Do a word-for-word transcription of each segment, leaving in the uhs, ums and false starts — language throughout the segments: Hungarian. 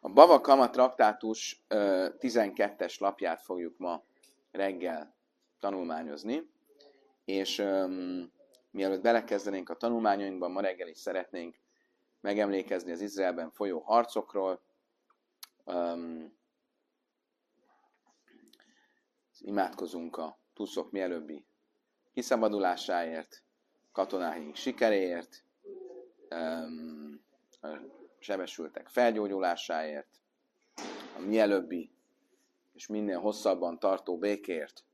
A Bava Kama traktátus tizenkettes lapját fogjuk ma reggel tanulmányozni, és um, mielőtt belekezdenénk a tanulmányainkban, ma reggel is szeretnénk megemlékezni az Izraelben folyó harcokról, um, imádkozunk a tuszok mielőbbi kiszabadulásáért, katonáink sikeréért, um, a sebesültek felgyógyulásáért, a mielőbbi és minél hosszabban tartó békért.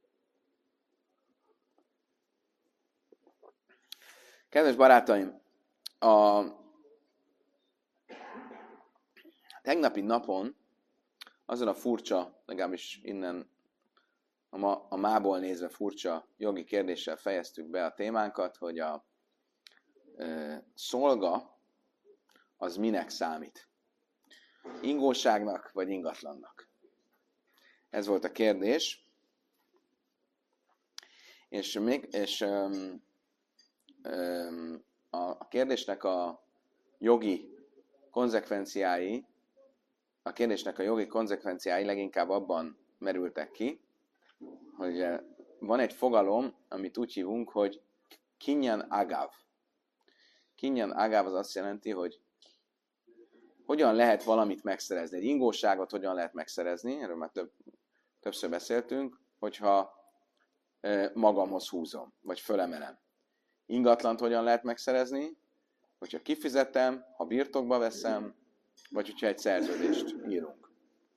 Kedves barátaim, a tegnapi napon azon a furcsa, legalábbis innen a, ma, a mából nézve furcsa jogi kérdéssel fejeztük be a témánkat, hogy a e, szolga az minek számít? Ingóságnak vagy ingatlannak? Ez volt a kérdés. És, még, és um, um, a kérdésnek a jogi konzekvenciái, a kérdésnek a jogi konzekvenciái leginkább abban merültek ki, hogy van egy fogalom, amit úgy hívunk, hogy kinyan agav. Kinyan agav az azt jelenti, hogy hogyan lehet valamit megszerezni. Egy ingóságot hogyan lehet megszerezni, erről már több, többször beszéltünk, hogyha e, magamhoz húzom, vagy fölemelem. Ingatlant hogyan lehet megszerezni, hogyha kifizetem, ha birtokba veszem, vagy hogyha egy szerződést írunk.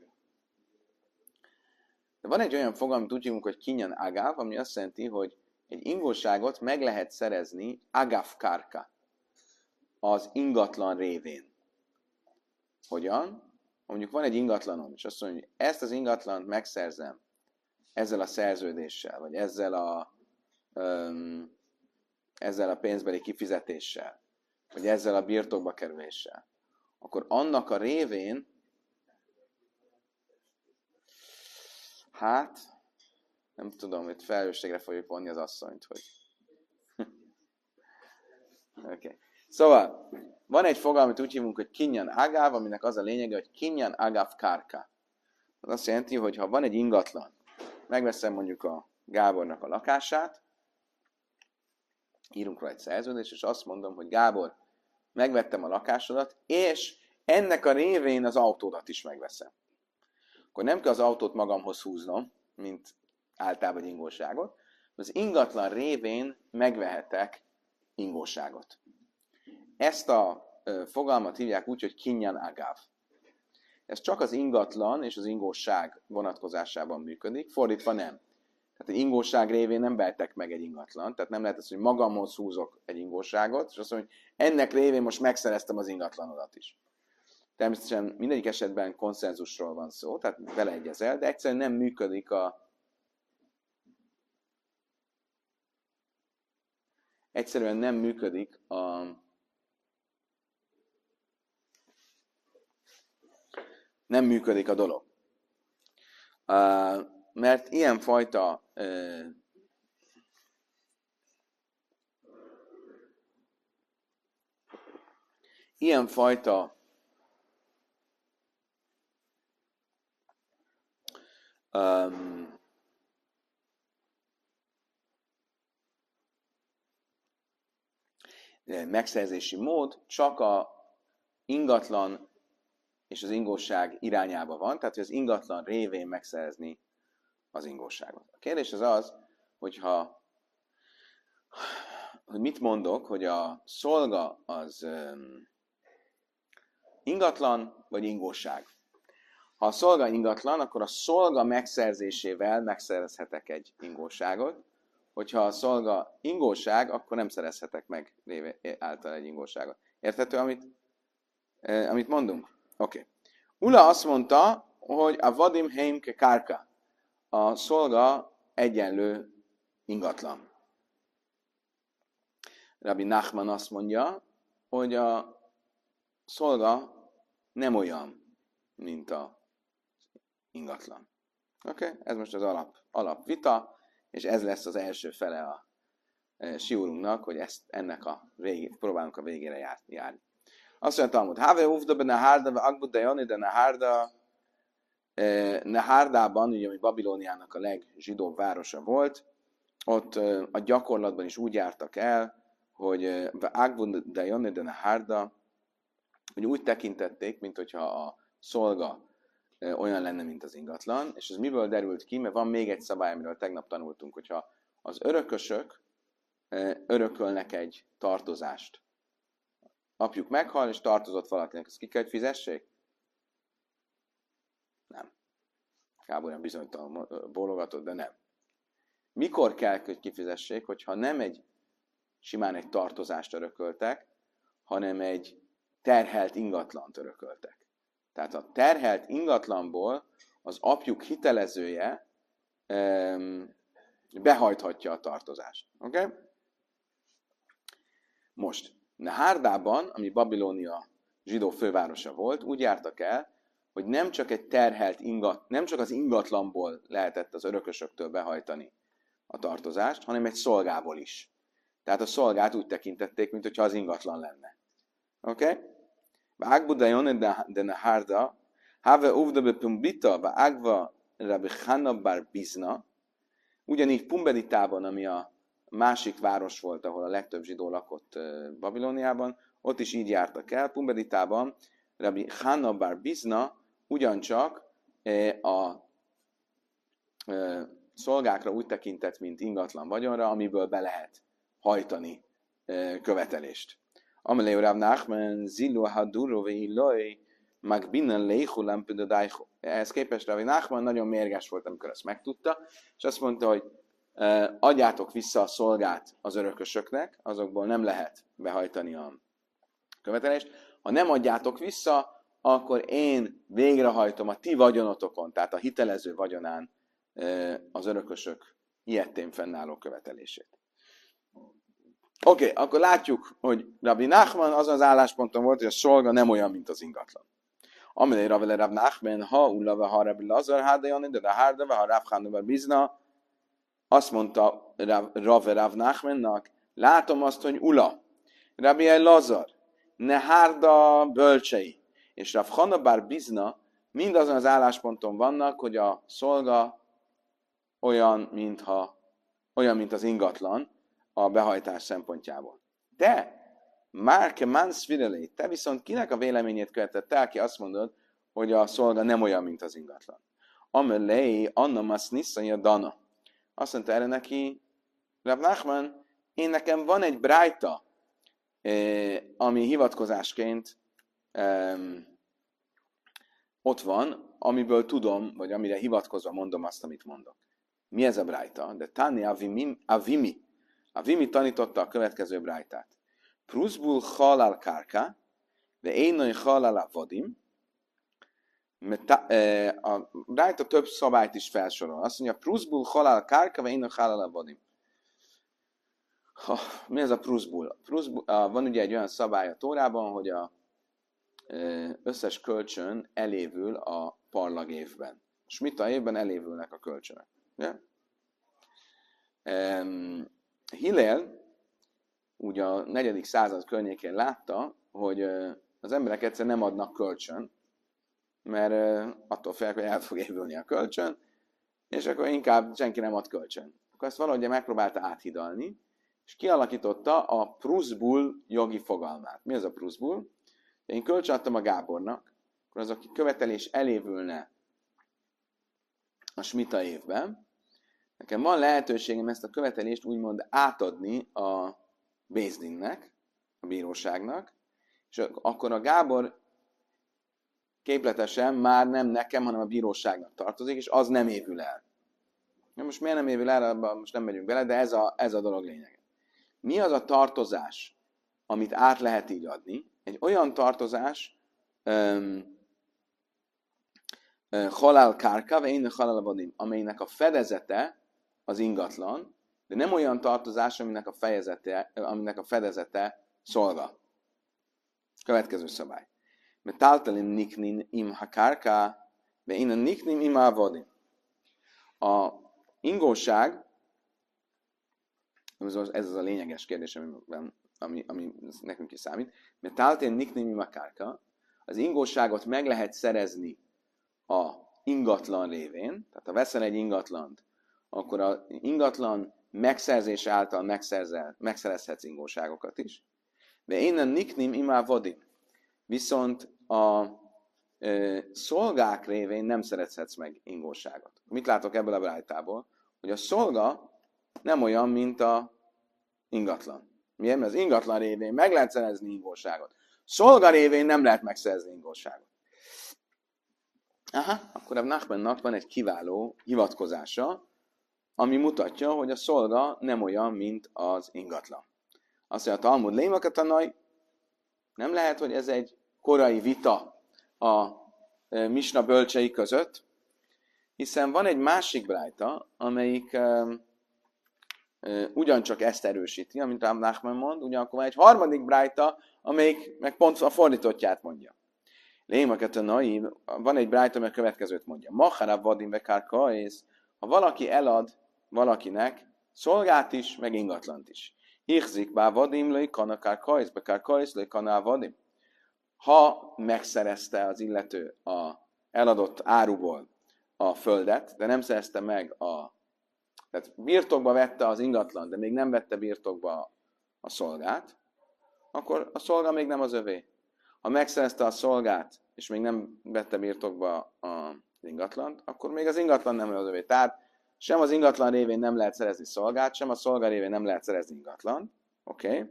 De van egy olyan fogalom, amit úgy hívunk, hogy kinyan agav, ami azt jelenti, hogy egy ingóságot meg lehet szerezni agav karka, az ingatlan révén. Hogyan? Mondjuk van egy ingatlanom, és azt mondja, hogy ezt az ingatlant megszerzem ezzel a szerződéssel, vagy ezzel a, um, ezzel a pénzbeli kifizetéssel, vagy ezzel a birtokba kerüléssel, akkor annak a révén, hát, nem tudom, hogy felelősségre fogjuk vonni az asszonyt, hogy... Oké. Okay. Szóval, van egy fogalom, amit úgy hívunk, hogy kinyan agav, aminek az a lényege, hogy kinyan agav karka. Az azt jelenti, hogy ha van egy ingatlan, megveszem mondjuk a Gábornak a lakását, írunk rá egy szerződést, és azt mondom, hogy Gábor, megvettem a lakásodat, és ennek a révén az autódat is megveszem. Akkor nem kell az autót magamhoz húznom, mint általában egy ingóságot, az ingatlan révén megvehetek ingóságot. Ezt a fogalmat hívják úgy, hogy kinyan agav. Ez csak az ingatlan és az ingóság vonatkozásában működik, fordítva nem. Tehát egy ingóság révén nem vehetek meg egy ingatlan, tehát nem lehet az, hogy magamhoz húzok egy ingóságot, és azt mondom, hogy ennek révén most megszereztem az ingatlanodat is. Természetesen mindegyik esetben konszenzusról van szó, tehát beleegyezel, de egyszerűen nem működik a egyszerűen nem működik a nem működik a dolog. Uh, mert ilyenfajta uh, ilyenfajta um, megszerzési mód csak a ingatlan és az ingóság irányába van, tehát hogy az ingatlan révén megszerezni az ingóságot. A kérdés az az, hogyha, hogy mit mondok, hogy a szolga az um, ingatlan vagy ingóság. Ha a szolga ingatlan, akkor a szolga megszerzésével megszerezhetek egy ingóságot. Hogyha a szolga ingóság, akkor nem szerezhetek meg által egy ingóságot. Érthető, amit, eh, amit mondunk? Oké. Okay. Ula azt mondta, hogy a vadim heimke kárka, a szolga egyenlő ingatlan. Rabbi Nachman azt mondja, hogy a szolga nem olyan, mint a ingatlan. Oké? Okay? Ez most az alap, alap vita, és ez lesz az első fele a e, siúrunknak, hogy ezt, ennek a végét, próbálunk a végére jár, járni. Azt mondja Talmud, Have uvda be nehárda, ve agbud de jani de nehárda, Nehárdában, ugye, ami Babilóniának a legzsidóbb városa volt, ott a gyakorlatban is úgy jártak el, hogy Agbud de Jani de Nehárda, hogy úgy tekintették, mint hogyha a szolga olyan lenne, mint az ingatlan, és ez miből derült ki, mert van még egy szabály, amiről tegnap tanultunk, hogyha az örökösök örökölnek egy tartozást. Apjuk meghal, és tartozott valakinek, ezt ki kell, hogy fizessék? Nem. Gábor olyan bizonytalan bólogatott, de nem. Mikor kell, hogy kifizessék, hogyha nem egy simán egy tartozást örököltek, hanem egy terhelt ingatlant örököltek. Tehát a terhelt ingatlanból az apjuk hitelezője um, behajthatja a tartozást. Oké? Okay? Most, Nehárdában, ami Babilónia zsidó fővárosa volt, úgy jártak el, hogy nem csak egy terhelt ingat, nem csak az ingatlanból lehetett az örökösöktől behajtani a tartozást, hanem egy szolgából is. Tehát a szolgát úgy tekintették, mint hogyha az ingatlan lenne. Oké? Okay? Vágbu de jön de nehárda, have uvda be pumbita, vágva rabbi Hanna bar Bizna, ugyanígy Pumbeditában, ami a másik város volt, ahol a legtöbb zsidó lakott Babilóniában, ott is így jártak el. Pumbeditában rabbi Hanna bar Bizna ugyancsak a szolgákra úgy tekintett, mint ingatlan vagyonra, amiből be lehet hajtani követelést. Amelé Rav Nachman zilu haduro ve illoi magbinan leichu lampidodaichu. Ehhez képest Rav Nachman nagyon mérges volt, amikor ezt megtudta, és azt mondta, hogy adjátok vissza a szolgát az örökösöknek, azokból nem lehet behajtani a követelést. Ha nem adjátok vissza, akkor én végrehajtom a ti vagyonotokon, tehát a hitelező vagyonán az örökösök ilyettén fennálló követelését. Oké, okay, akkor látjuk, hogy Rabbi Nachman azon az állásponton volt, hogy a szolga nem olyan, mint az ingatlan. Amelé Ravele Rav Nachman, ha ullave ha Rabbi Lazar, ha de jani, de de hárdave, ha Rav Hanna Bizna, azt mondta Rave Rav Nachmannak, látom azt, hogy Ula, Rabbi Lazar, Nehárda bölcsei, és Rav Hanna bar Bizna mind azon az állásponton vannak, hogy a szolga olyan, mintha, olyan, mint az ingatlan a behajtás szempontjából. De Márke Mansvirelé, te viszont kinek a véleményét követett el, ki azt mondod, hogy a szolga nem olyan, mint az ingatlan. Amelé Anna Masnissanya Dana. Azt mondta erre neki, Rav Nachman, én nekem van egy brájta, eh, ami hivatkozásként eh, ott van, amiből tudom, vagy amire hivatkozva mondom azt, amit mondok. Mi ez a brájta? De Tani Avimi, Avimi. Avimi tanította a következő brájtát. Pruzbul halal kárka, de énai halal avadim. A brájta több szabályt is felsorol. Azt mondja, Pruzbul halal kárka, de énai halal avadim. Mi ez a Pruzbul? Van ugye egy olyan szabály a Tórában, hogy a összes kölcsön elévül a parlag évben. Smita évben elévülnek a kölcsönök. Yeah? Um, Hillel ugye a negyedik század környékén látta, hogy uh, az emberek egyszer nem adnak kölcsön, mert uh, attól félnek, hogy el fog évülni a kölcsön, és akkor inkább senki nem ad kölcsön. Akkor ezt valahogy megpróbálta áthidalni, és kialakította a pruzbul jogi fogalmát. Mi az a pruzbul? Én kölcsön adtam a Gábornak, akkor az, aki követelés elévülne a smita évben, nekem van lehetőségem ezt a követelést úgymond átadni a Bézdinnek, a bíróságnak, és akkor a Gábor képletesen már nem nekem, hanem a bíróságnak tartozik, és az nem évül el. Na most miért nem évül el, abban most nem megyünk bele, de ez a, ez a dolog lényege. Mi az a tartozás, amit át lehet így adni? Egy olyan tartozás, um, halál kárka, vagy én halál avadim, amelynek a fedezete az ingatlan, de nem olyan tartozás, aminek a, fejezete, aminek a fedezete szolga. Következő szabály. Mert táltalin niknin im ha kárka, de én a niknim im ha avadim. A ingóság, ez az a lényeges kérdés, amiben ami, ami nekünk is számít, mert táltén niknémi makárka, az ingóságot meg lehet szerezni a ingatlan révén, tehát ha veszel egy ingatlant, akkor az ingatlan megszerzés által megszerzel, megszerezhetsz ingóságokat is. De innen niknim imá vadim. Viszont a ö, szolgák révén nem szerezhetsz meg ingóságot. Mit látok ebből a brájtából? Hogy a szolga nem olyan, mint a ingatlan. Miért? Mert az ingatlan révén meg lehet szerezni ingóságot. Szolga révén nem lehet megszerezni ingóságot. Aha, akkor a Nachmannak van egy kiváló hivatkozása, ami mutatja, hogy a szolga nem olyan, mint az ingatlan. Azt mondja, a Talmud lémakatanai, nem lehet, hogy ez egy korai vita a Misna bölcsei között, hiszen van egy másik brájta, amelyik uh, uh, ugyancsak ezt erősíti, amit Rab Nachman mond, ugyanakkor van egy harmadik brájta, amelyik meg pont a fordítottját mondja. Lémakatanai, van egy brájta, amely a következőt mondja. Macharab vadim bekárkaisz, ha valaki elad valakinek szolgát is, meg ingatlant is. Hichzik bá vadim löj kanakár kajsz, bekár kajsz löj kanál vadim. Ha megszerezte az illető a eladott áruból a földet, de nem szerezte meg a... Tehát birtokba vette az ingatlan, de még nem vette birtokba a szolgát, akkor a szolga még nem az övé. Ha megszerezte a szolgát, és még nem vette birtokba az ingatlant, akkor még az ingatlan nem az övé. Tehát sem az ingatlan révén nem lehet szerezni szolgát, sem a szolga révén nem lehet szerezni ingatlan. Oké.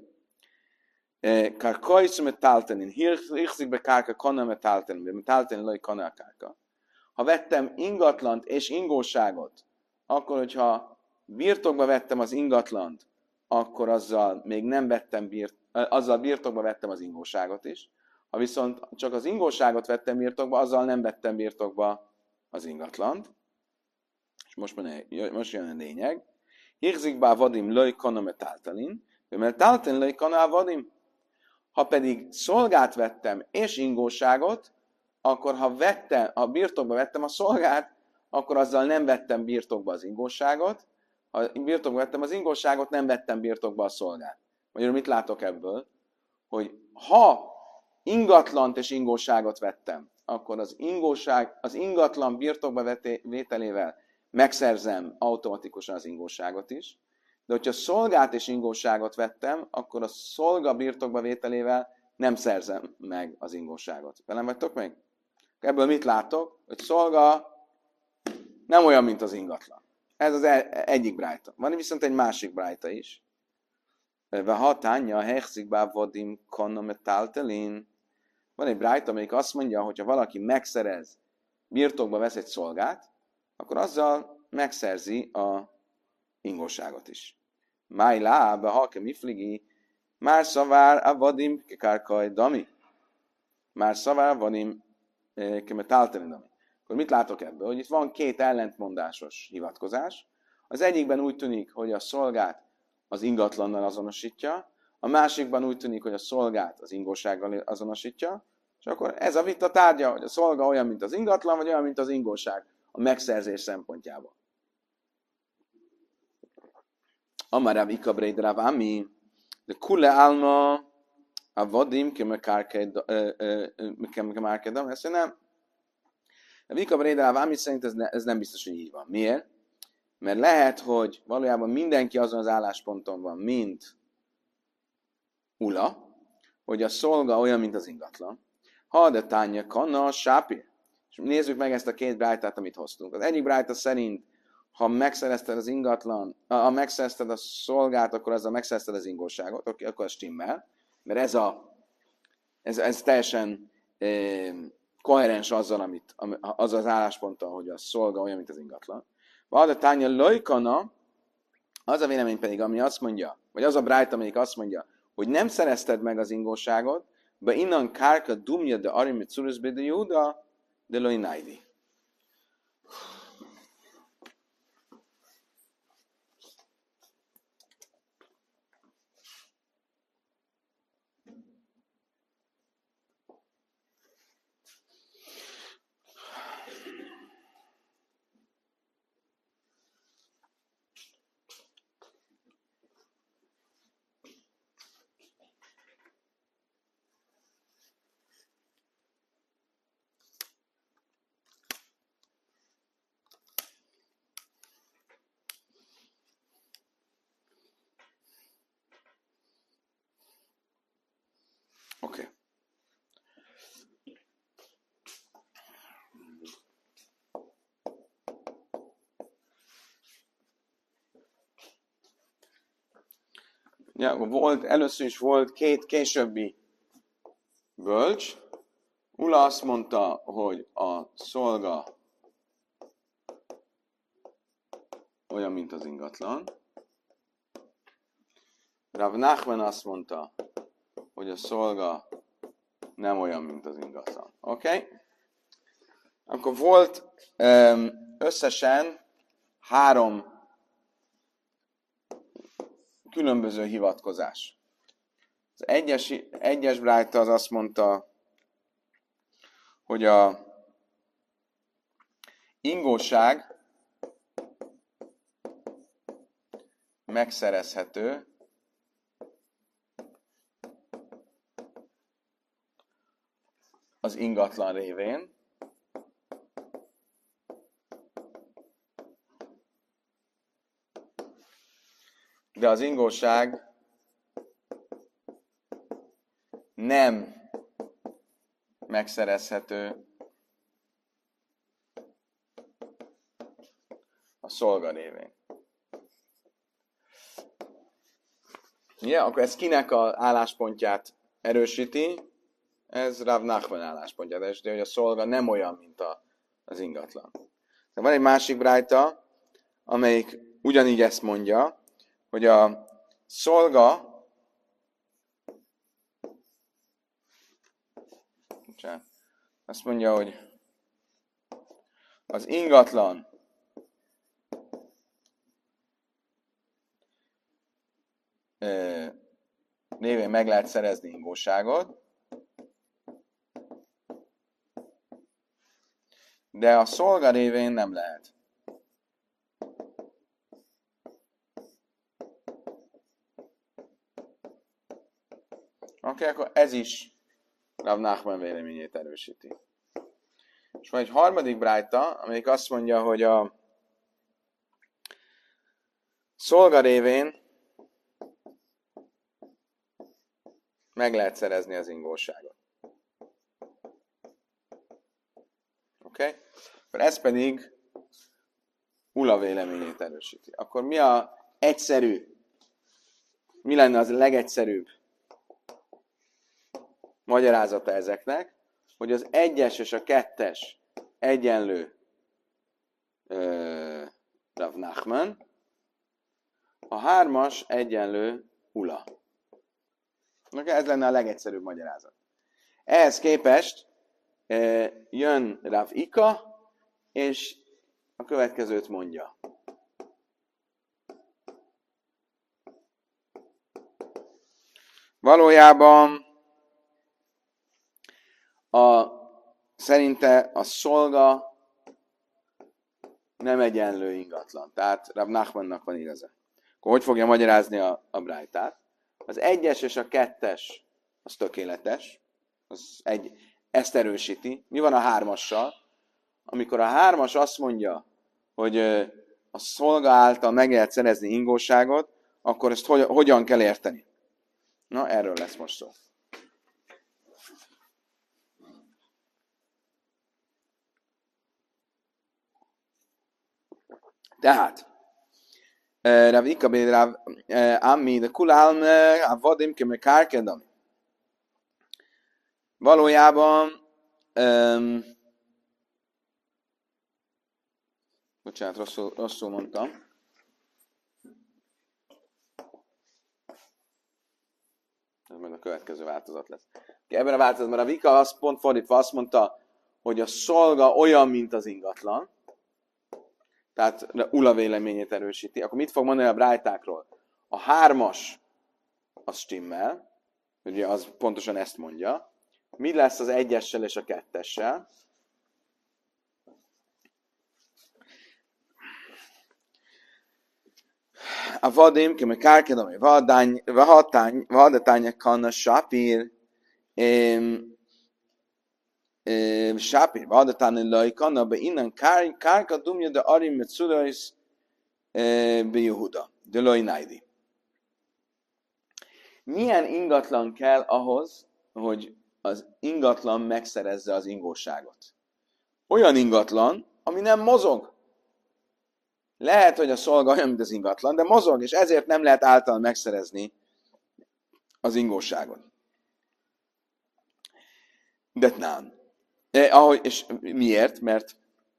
Karkajszum et táltenin. Hirszik be kárka kana met táltenin. Met táltenin loj kana a kárka. Ha vettem ingatlant és ingóságot, akkor, hogyha birtokba vettem az ingatlant, akkor azzal még nem vettem birt, azzal birtokba vettem az ingóságot is. Ha viszont csak az ingóságot vettem birtokba, azzal nem vettem birtokba az ingatlant. És most, most jön a lényeg. Hirzik bá vadim löj kana met táltalin, mert táltalin löj kana vadim. Ha pedig szolgát vettem és ingóságot, akkor ha, vettem, ha birtokba vettem a szolgát, akkor azzal nem vettem birtokba az ingóságot. Ha birtokba vettem az ingóságot, nem vettem birtokba a szolgát. Magyarul mit látok ebből? Hogy ha ingatlant és ingóságot vettem, akkor az ingóság, az ingatlan birtokba vételével megszerzem automatikusan az ingóságot is, de hogyha szolgát és ingóságot vettem, akkor a szolga birtokba vételével nem szerzem meg az ingóságot. Velem vagytok még? Ebből mit látok? Hogy szolga nem olyan, mint az ingatlan. Ez az egyik brájta. Van viszont egy másik brájta is. Ve hatánya hechzik bá vadim konometáltelin. Van egy brájta, amelyik azt mondja, hogy ha valaki megszerez, birtokba vesz egy szolgát, akkor azzal megszerzi a ingóságot is. Máj láb, a halke mifligi, már szavár a vadim kárkaj dami. Már szavár vadim kemetáltani dami. Akkor mit látok ebből? Hogy itt van két ellentmondásos hivatkozás. Az egyikben úgy tűnik, hogy a szolgát az ingatlannal azonosítja, a másikban úgy tűnik, hogy a szolgát az ingósággal azonosítja, és akkor ez a vita tárgya, hogy a szolga olyan, mint az ingatlan, vagy olyan, mint az ingóság a megszerzés szempontjából. Amarav ikabrei drav ami, de kule alma a vadim kemekárkedam, ezt nem. A ikabrei drav ami szerint ez, ne, ez nem biztos, hogy így van. Miért? Mert lehet, hogy valójában mindenki azon az állásponton van, mint Ula, hogy a szolga olyan, mint az ingatlan. Ha de tánya kanna, sápir. És nézzük meg ezt a két brájtát, amit hoztunk. Az egyik brájta szerint, ha megszerezted az ingatlan, ha megszerezted a szolgát, akkor azzal megszerezted az ingóságot, oké, akkor az stimmel. Mert ez, a, ez, ez teljesen eh, koherens azzal, amit, az az állásponttal, hogy a szolga olyan, mint az ingatlan. Ha de tánya lojkana, az a vélemény pedig, ami azt mondja, vagy az a brájta, amelyik azt mondja, hogy nem szerezted meg az ingóságot, be innan kárka dumja de arimit szuruzbe de júda, de lojnájdi. Ja, volt, először is volt két későbbi bölcs. Ula azt mondta, hogy a szolga olyan, mint az ingatlan. Rav Nachman azt mondta, hogy a szolga nem olyan, mint az ingatlan. Oké? Okay? Akkor volt um, összesen három különböző hivatkozás. Az egyes, egyes brájta az azt mondta, hogy a ingóság megszerezhető az ingatlan révén, de az ingóság nem megszerezhető a szolga révén. Ja, akkor ez kinek az álláspontját erősíti? Ez Rav Nachman álláspontját erősíti, hogy a szolga nem olyan, mint a, az ingatlan. De van egy másik brájta, amelyik ugyanígy ezt mondja, hogy a szolga azt mondja, hogy az ingatlan névén meg lehet szerezni ingóságot, de a szolga révén nem lehet. Oké, okay, akkor ez is Rav Nachman véleményét erősíti. És van egy harmadik brájta, amelyik azt mondja, hogy a szolga révén meg lehet szerezni az ingóságot. Oké? Okay? Akkor ez pedig Ula véleményét erősíti. Akkor mi a egyszerű, mi lenne az a legegyszerűbb magyarázata ezeknek, hogy az egyes és a kettes egyenlő uh, Rav Nachman, a hármas egyenlő Ula. Okay, ez lenne a legegyszerűbb magyarázat. Ehhez képest uh, jön Rav Ika, és a következőt mondja. Valójában a, szerinte a szolga nem egyenlő ingatlan. Tehát Rav Nachmannak van igaza. Akkor hogy fogja magyarázni a, a brájtát? Az egyes és a kettes az tökéletes. Az egy, ezt erősíti. Mi van a hármassal? Amikor a hármas azt mondja, hogy a szolga által meg lehet szerezni ingóságot, akkor ezt hogy, hogyan kell érteni? Na, erről lesz most szó. Tehát, Rav Ika ben Rav Ammi, de kulálm a vadim ke mekárkedam. Valójában, um, bocsánat, rosszul, rosszul mondtam. Ez meg a következő változat lesz. Ebben a változatban a Vika azt pont fordítva azt mondta, hogy a szolga olyan, mint az ingatlan. Tehát Ula véleményét erősíti. Akkor mit fog mondani a brájtákról? A hármas az stimmel, ugye az pontosan ezt mondja. Mi lesz az egyessel és a kettessel? A vadim, ki meg kárkedom, vahatány kanna sapír, sapír, vahatány laj kanna, be innen kárka dumja, de arim met szudajsz be Jehuda, de laj nájdi. Milyen ingatlan kell ahhoz, hogy az ingatlan megszerezze az ingóságot? Olyan ingatlan, ami nem mozog. Lehet, hogy a szolga olyan, mint az ingatlan, de mozog, és ezért nem lehet által megszerezni az ingóságot. De nem. Eh, ahogy, és miért? Mert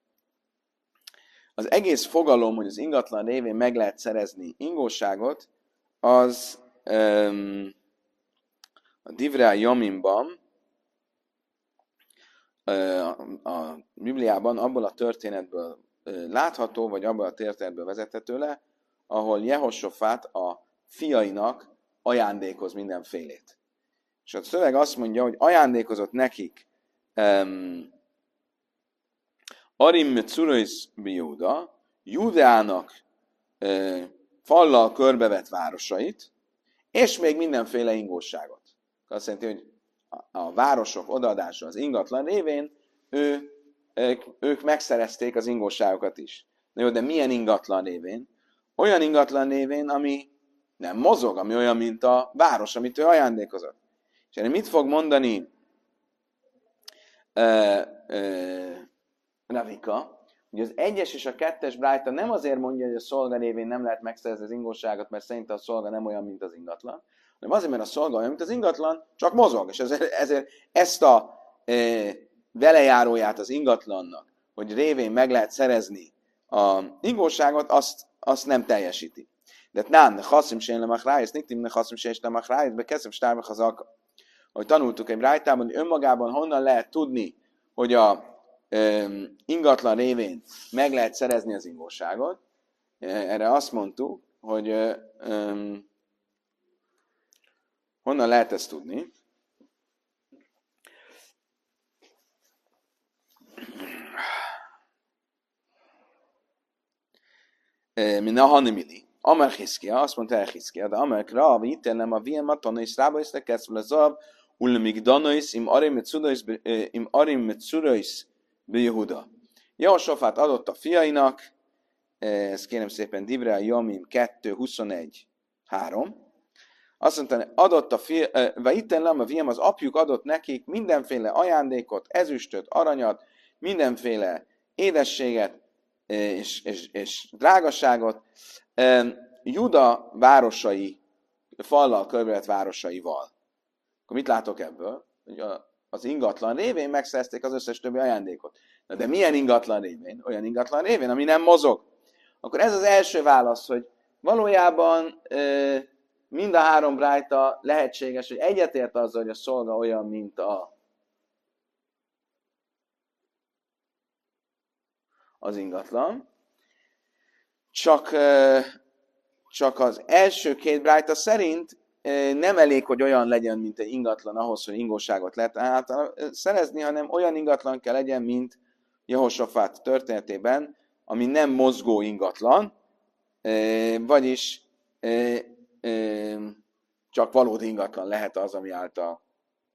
az egész fogalom, hogy az ingatlan révén meg lehet szerezni ingóságot, az um, a Divrei Yomimban, uh, a Bibliában abból a történetből uh, látható, vagy abból a történetből vezethető le, ahol Jehosofát a fiainak ajándékoz mindenfélét. És a szöveg azt mondja, hogy ajándékozott nekik um, Arim Metzurois Biúda, Júdeának uh, fallal körbevett városait, és még mindenféle ingóságot. Azt jelenti, hogy a, a városok odaadása az ingatlan révén ő, ők, ők megszerezték az ingóságokat is. Na jó, de milyen ingatlan révén? Olyan ingatlan révén, ami nem mozog, ami olyan, mint a város, amit ő ajándékozott. És erre mit fog mondani uh, uh, Ravika? Ugye az egyes és a kettes brájta nem azért mondja, hogy a szolga révén nem lehet megszerezni az ingóságot, mert szerint a szolga nem olyan, mint az ingatlan, hanem azért, mert a szolga olyan, mint az ingatlan, csak mozog. És ezért, ezért ezt a e, velejáróját az ingatlannak, hogy révén meg lehet szerezni az ingóságot, azt, azt nem teljesíti. De nem, ne haszim sén lemachrájsz, niktim ne haszim sén lemachrájsz, bekezdem stármech az alka. Ahogy tanultuk egy brájtában, hogy önmagában honnan lehet tudni, hogy a Um, ingatlan révén meg lehet szerezni az ingóságot. Erre azt mondtuk, hogy um, honnan lehet ezt tudni. Mint a Hanimili. Amar Hiszkia, azt mondta el Hiszkia, de Amar Rav, itt nem a Viema, Tanais, Rábais, Lekeszve, Lezav, Ulemig Danois, im Arim Metzurois, Yehuda. Jehosofát adott a fiainak, ezt kérem szépen Divrei Yomim kettő huszonegy három. Azt mondta, adott a fia, vagy itten lám a fiam, az apjuk adott nekik mindenféle ajándékot, ezüstöt, aranyat, mindenféle édességet és, és, és drágaságot Juda városai, fallal körbevett városaival. Akkor mit látok ebből? Hogy a az ingatlan révén megszerezték az összes többi ajándékot. Na de milyen ingatlan révén? Olyan ingatlan révén, ami nem mozog. Akkor ez az első válasz, hogy valójában e, mind a három brájta lehetséges, hogy egyetért azzal, hogy a szolga olyan, mint a az ingatlan. Csak, e, csak az első két brájta szerint nem elég, hogy olyan legyen, mint egy ingatlan ahhoz, hogy ingóságot lehet hát, szerezni, hanem olyan ingatlan kell legyen, mint Jehosofát történetében, ami nem mozgó ingatlan, vagyis csak valódi ingatlan lehet az, ami által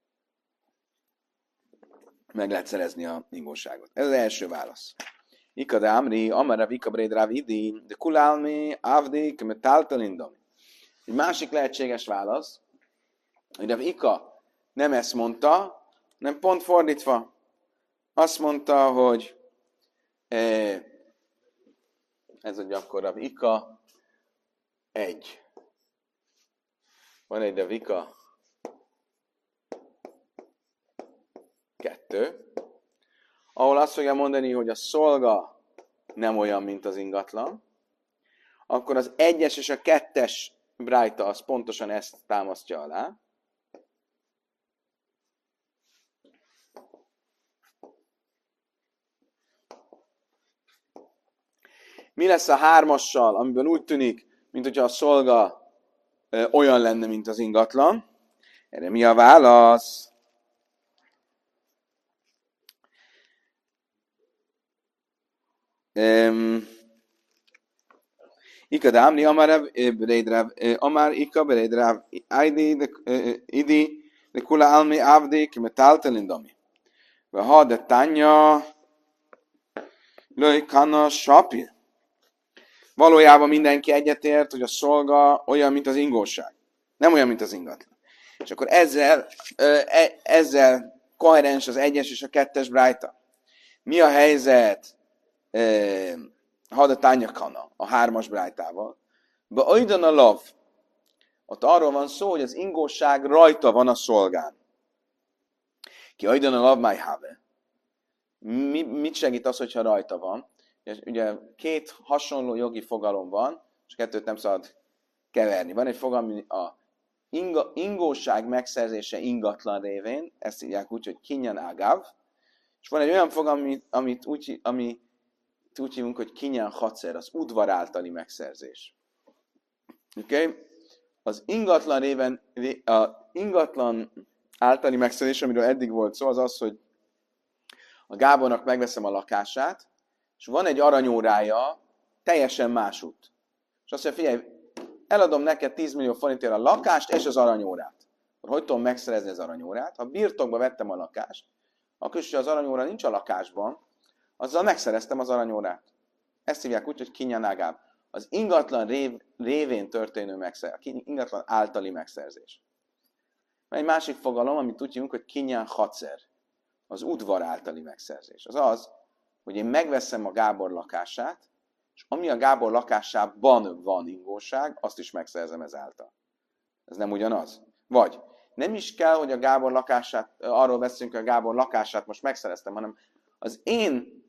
meg lehet szerezni a ingóságot. Ez az első válasz. Ika de Amri, Amara Vika Brédráv Idi, de Kulálmi, Avdik, Metáltalindam. Egy másik lehetséges válasz, hogy Rav Ika nem ezt mondta, nem pont fordítva. Azt mondta, hogy ez egy akkor Rav Ika egy. Van egy Rav Ika kettő, ahol azt fogja mondani, hogy a szolga nem olyan, mint az ingatlan, akkor az egyes és a kettes brájta az pontosan ezt támasztja alá. Mi lesz a hármassal, amiből úgy tűnik, mint hogyha a szolga ö, olyan lenne, mint az ingatlan? Erre mi a válasz? Um, Ika de Amri, Amar Beredrav, Amar Ika Beredrav, Idi, de Kula Almi Avdik, Metáltalindami. Ha de Tanya, Löj Kana Sapi. Valójában mindenki egyetért, hogy a szolga olyan, mint az ingóság. Nem olyan, mint az ingatlan. És akkor ezzel, ezzel koherens az egyes és a kettes brájta. Mi a helyzet Hada Tanya Kana, a hármas brájtával? Be oidan a lav, Ott arról van szó, hogy az ingóság rajta van a szolgán. Ki ajdan a labmáj have. Mi, mit segít az, hogyha rajta van? Ugye két hasonló jogi fogalom van, és kettőt nem szabad keverni. Van egy fogalom, a inga, ingóság megszerzése ingatlan révén, ezt hívják úgy, hogy kinyan ágáv, és van egy olyan fogalom, amit, amit úgy, amit úgy hívunk, hogy kinyan hatszer, az udvar általi megszerzés. Oké? Okay? Az ingatlan réven, a ingatlan általi megszerzés, amiről eddig volt szó, az az, hogy a Gábornak megveszem a lakását, és van egy aranyórája teljesen másút. És azt mondja, figyelj, eladom neked tíz millió forintért a lakást és az aranyórát. Akkor hogy tudom megszerezni az aranyórát? Ha birtokba vettem a lakást, akkor is, hogy az aranyóra nincs a lakásban, azzal megszereztem az aranyórát. Ezt hívják úgy, hogy kinyanágább. Az ingatlan rév, révén történő megszerzés, ingatlan általi megszerzés. Egy másik fogalom, amit úgy hívunk, hogy kinyan hatszer, az udvar általi megszerzés. Az az, hogy én megveszem a Gábor lakását, és ami a Gábor lakásában van ingóság, azt is megszerzem ezáltal. Ez nem ugyanaz? Vagy nem is kell, hogy a Gábor lakását, arról beszélünk, hogy a Gábor lakását most megszereztem, hanem az én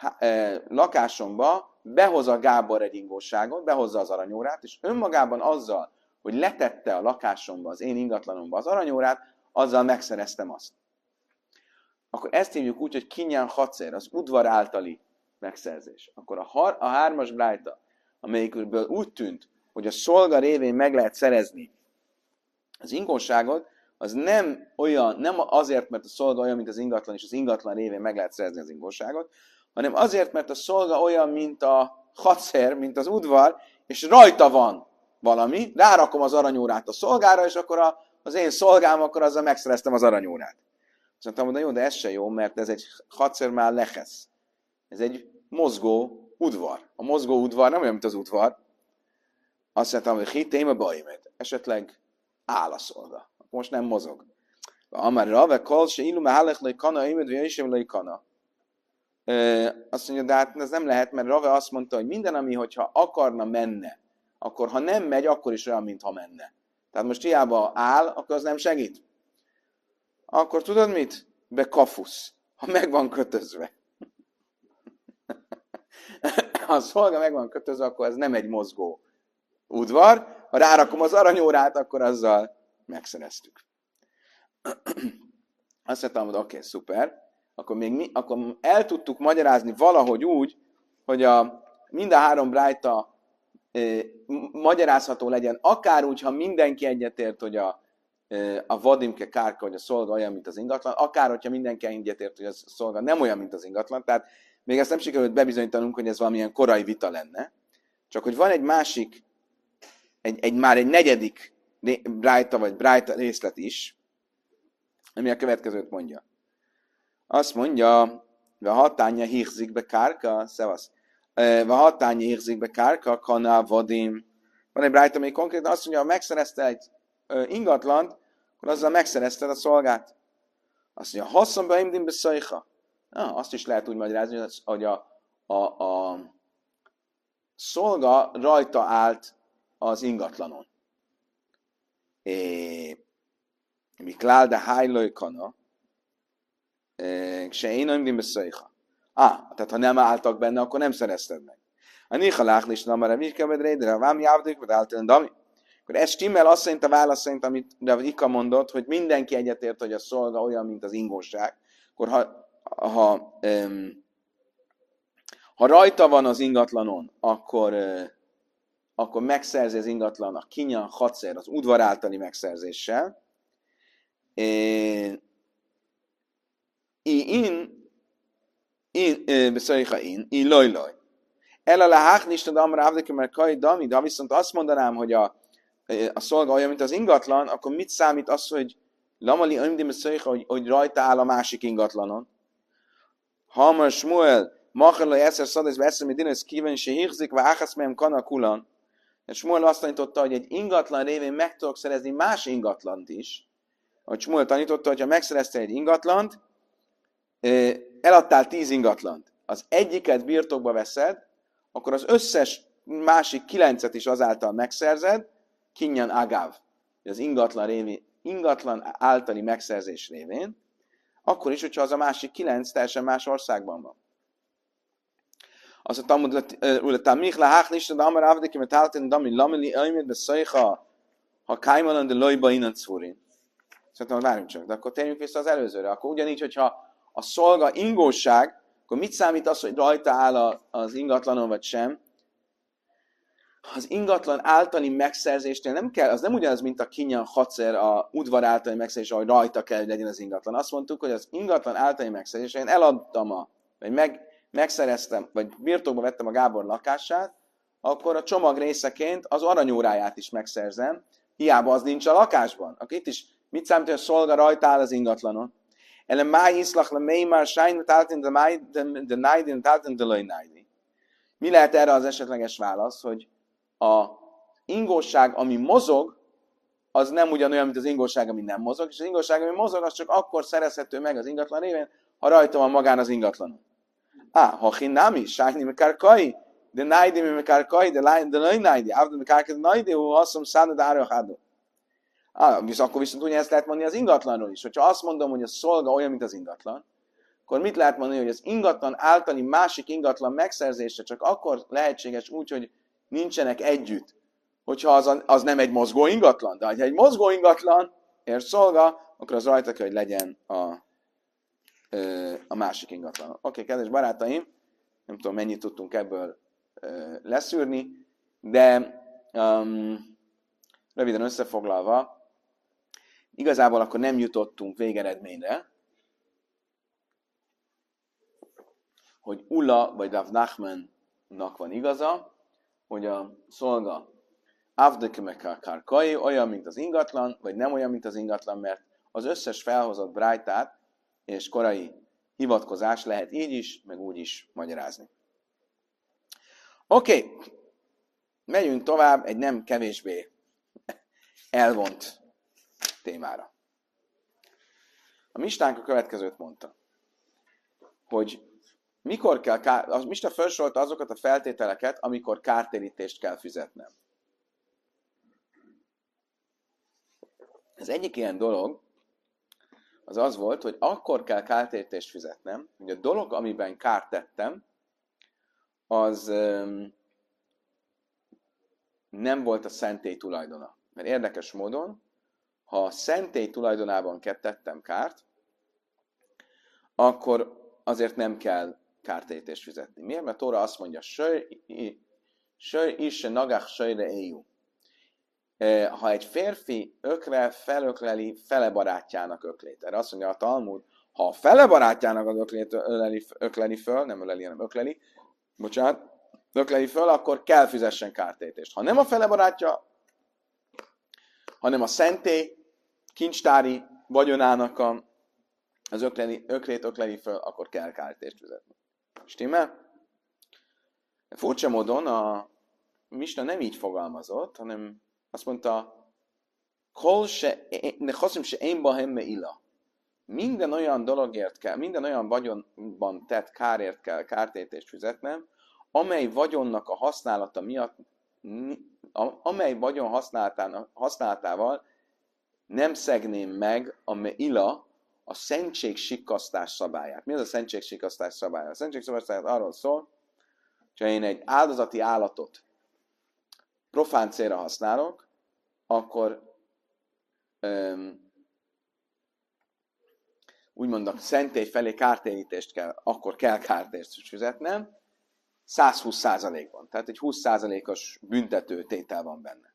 lakásomba behoz a Gábor egy ingóságot, behozza az aranyórát, és önmagában azzal, hogy letette a lakásomba, az én ingatlanomba az aranyórát, azzal megszereztem azt. Akkor ezt hívjuk úgy, hogy kinyan hatszer, az udvar általi megszerzés. Akkor a, har- a hármas brájta, amelyikből úgy tűnt, hogy a szolga révén meg lehet szerezni az ingóságot, az nem olyan, nem azért, mert a szolga olyan, mint az ingatlan, és az ingatlan révén meg lehet szerezni az ingóságot, hanem azért, mert a szolga olyan, mint a hatszer, mint az udvar, és rajta van valami, rárakom az aranyórát a szolgára, és akkor a, az én szolgám, akkor azzal megszereztem az aranyórát. Azt mondtam, hogy jó, de ez se jó, mert ez egy hatszer már lehesz. Ez egy mozgó udvar. A mozgó udvar nem olyan, mint az udvar. Azt mondtam, hogy hitéme bajmed. Esetleg áll a szolga. Most nem mozog. Amár rave kol se illume hálech lej kana, imed vagy isem lej kana. Azt mondja, de hát ez nem lehet, mert Rave azt mondta, hogy minden, ami, hogyha akarna, menne, akkor ha nem megy, akkor is olyan, mintha menne. Tehát most hiába áll, akkor az nem segít. Akkor tudod mit? Be kafusz. Ha meg van kötözve. Ha a szolga meg van kötözve, akkor ez nem egy mozgó udvar. Ha rárakom az aranyórát, akkor azzal megszereztük. Azt mondtam, hogy oké, okay, szuper. Akkor még mi, akkor el tudtuk magyarázni valahogy úgy, hogy a, mind a három brájta e, magyarázható legyen, akár úgy, ha mindenki egyetért, hogy a, e, a vadimke kárka, hogy a szolga olyan, mint az ingatlan, akár, hogyha mindenki egyetért, hogy a szolga nem olyan, mint az ingatlan. Tehát még ezt nem sikerült bebizonyítanunk, hogy ez valamilyen korai vita lenne. Csak hogy van egy másik, egy, egy már egy negyedik brájta, vagy brájta részlet is, ami a következőt mondja. Azt mondja, ve hatánya hírzik be kárka, szevasz, ve hatánya hírzik be kárka, kana vadim. Van egy brájta, ami konkrétan azt mondja, ha megszerezte egy ingatlant, akkor azzal megszerezted a szolgát. Azt mondja, haszon be imdim be szajha. Ah, azt is lehet úgy magyarázni, hogy a, a, a szolga rajta állt az ingatlanon. Mi klálda hájlói kana, se én nemdim beszajha. Ah, tehát ha nem álltak benne, akkor nem szerezted meg. A nihalách is nem arra mikkel bedrédre, a vám jávdik, vagy általán dami. Akkor ez stimmel azt szerint a válasz szerint, amit Ika mondott, hogy mindenki egyetért, hogy a szolga olyan, mint az ingóság. Akkor ha, ha, um, ha rajta van az ingatlanon, akkor, uh, akkor megszerzi az ingatlan a kinyan hatszer, az udvar általi megszerzéssel. Én, én, beszélj, én, én, loj, loj. El a lehák nistad amra avdeke, mert kaj dami, de viszont azt mondanám, hogy a, a szolga olyan, mint az ingatlan, akkor mit számít az, hogy lamali öndim beszélj, hogy, hogy rajta áll a másik ingatlanon? Hamar Shmuel, machalai eszer szadesz, beszélj, hogy dinesz kíven se hírzik, vagy áhasz mehem kana kulan. És Shmuel azt tanította, hogy egy ingatlan révén meg tudok szerezni más ingatlant is. Ahogy Shmuel tanította, hogy ha megszereztél egy ingatlant, eladtál tíz ingatlant, az egyiket birtokba veszed, akkor az összes másik kilencet is azáltal megszerzed, kinyan agáv. az ingatlan, révén, ingatlan általi megszerzés révén, akkor is, hogyha az a másik kilenc teljesen más országban van. Azt mondta, hogy Tamich leháchlis, de amar avdeki, mert általán dami lameli ajmét, de szajha, ha kájmalan, de lojba innen cúrin. Szerintem, várjunk csak, de akkor térjünk vissza az előzőre. Akkor ugyanígy, hogyha a szolga ingóság, akkor mit számít az, hogy rajta áll az ingatlanon, vagy sem? Az ingatlan általi megszerzésnél nem kell, az nem ugyanaz, mint a kinyan hacer, a udvar általi megszerzés, ahogy rajta kell, hogy legyen az ingatlan. Azt mondtuk, hogy az ingatlan általi megszerzés, én eladtam, a, vagy meg, megszereztem, vagy birtokba vettem a Gábor lakását, akkor a csomag részeként az aranyóráját is megszerzem, hiába az nincs a lakásban. Akkor itt is mit számít, hogy a szolga rajta áll az ingatlanon? Ellen máj iszlach le mély már sájn, táltin de máj, de nájdin, táltin de löj nájdi. Mi lehet erre az esetleges válasz, hogy a ingóság, ami mozog, az nem ugyanolyan, mint az ingóság, ami nem mozog, és az ingóság, ami mozog, az csak akkor szerezhető meg az ingatlan révén, ha rajta van magán az ingatlanon. Á, ha hinnámi, sájni mekárkai, de nájdi mekárkai, de löj nájdi, ávda mekárkai, de nájdi, hú haszom szána, de árajahádó. Ah, viszont akkor viszont ugyanezt lehet mondani az ingatlanról is. Hogyha azt mondom, hogy a szolga olyan, mint az ingatlan, akkor mit lehet mondani, hogy az ingatlan általi másik ingatlan megszerzése csak akkor lehetséges úgy, hogy nincsenek együtt, hogyha az, a, az nem egy mozgó ingatlan. De ha egy mozgó ingatlan ér szolga, akkor az rajta kell, hogy legyen a, a másik ingatlan. Oké, okay, kedves barátaim, nem tudom, mennyit tudtunk ebből leszűrni, de um, röviden összefoglalva, igazából akkor nem jutottunk végeredményre, hogy Ulla vagy Rav Nachmannak van igaza, hogy a szolga avdekemekárkai olyan, mint az ingatlan, vagy nem olyan, mint az ingatlan, mert az összes felhozott brájtát és korai hivatkozás lehet így is, meg úgy is magyarázni. Oké, okay. Megyünk tovább egy nem kevésbé elvont témára. A mistánk a következőt mondta, hogy mikor kell, kár, a mista felsorolta azokat a feltételeket, amikor kártérítést kell fizetnem. Az egyik ilyen dolog, az az volt, hogy akkor kell kártérítést fizetnem, hogy a dolog, amiben kárt tettem, az um, nem volt a szentély tulajdona. Mert érdekes módon, ha a szentély tulajdonában tettem kárt, akkor azért nem kell kártérítést fizetni. Miért? Mert Tóra azt mondja, söj is se nagach söjre éjú. Ha egy férfi ökre felökleli fele barátjának öklét. Erre azt mondja a Talmud, ha a fele barátjának az öklét öleli, ökleli föl, nem öleli, hanem ökleli, bocsánat, ökleli föl, akkor kell fizessen kártérítést. Ha nem a fele barátja, hanem a szentély, kincstári vagyonának a, az ökleli, öklét ökleli föl, akkor kell kártérítést fizetni. Stimmel? Furcsa módon a Misna nem így fogalmazott, hanem azt mondta, minden olyan dologért kell, minden olyan vagyonban tett kárért kell kártérítést fizetnem, amely vagyonnak a használata miatt, amely vagyon használatával nem szegném meg a meila, a szentségsikkasztás szabályát. Mi az a szentségsikkasztás szabálya? A szentségsikkasztás arról szól, ha én egy áldozati állatot profán célra használok, akkor um, úgymond a szentély felé kártérítést kell, akkor kell kártérítést fizetnem, száz húsz százalékban. Tehát egy húsz százalékos büntető tétel van benne.